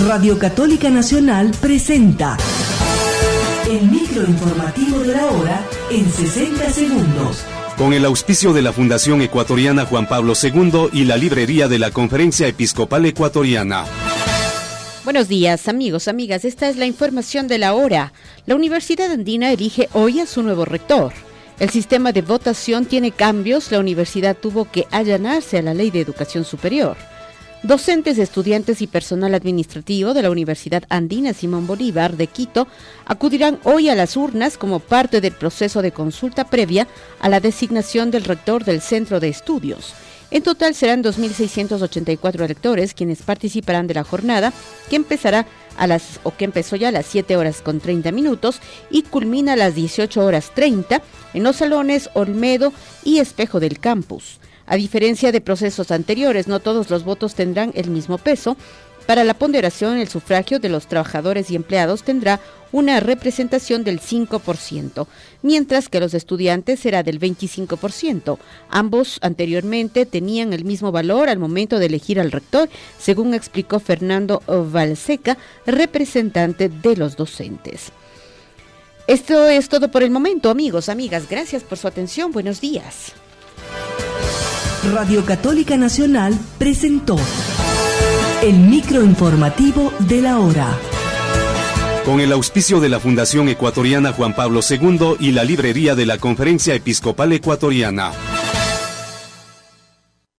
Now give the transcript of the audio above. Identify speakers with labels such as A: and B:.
A: Radio Católica Nacional presenta el microinformativo de la hora en 60 segundos.
B: Con el auspicio de la Fundación Ecuatoriana Juan Pablo II y la librería de la Conferencia Episcopal Ecuatoriana.
C: Buenos días, amigos, amigas. Esta es la información de la hora. La Universidad Andina elige hoy a su nuevo rector. El sistema de votación tiene cambios. La universidad tuvo que allanarse a la Ley de Educación Superior. Docentes, estudiantes y personal administrativo de la Universidad Andina Simón Bolívar de Quito acudirán hoy a las urnas como parte del proceso de consulta previa a la designación del rector del centro de estudios. En total serán 2.684 electores quienes participarán de la jornada, que empezó ya a las 7 horas con 30 minutos y culmina a las 18 horas 30 en los salones Olmedo y Espejo del campus. A diferencia de procesos anteriores, no todos los votos tendrán el mismo peso. Para la ponderación, el sufragio de los trabajadores y empleados tendrá una representación del 5%, mientras que los estudiantes será del 25%. Ambos anteriormente tenían el mismo valor al momento de elegir al rector, según explicó Fernando Valseca, representante de los docentes. Esto es todo por el momento, amigos, amigas. Gracias por su atención. Buenos días.
A: Radio Católica Nacional presentó el microinformativo de la hora.
B: Con el auspicio de la Fundación Ecuatoriana Juan Pablo II y la librería de la Conferencia Episcopal Ecuatoriana.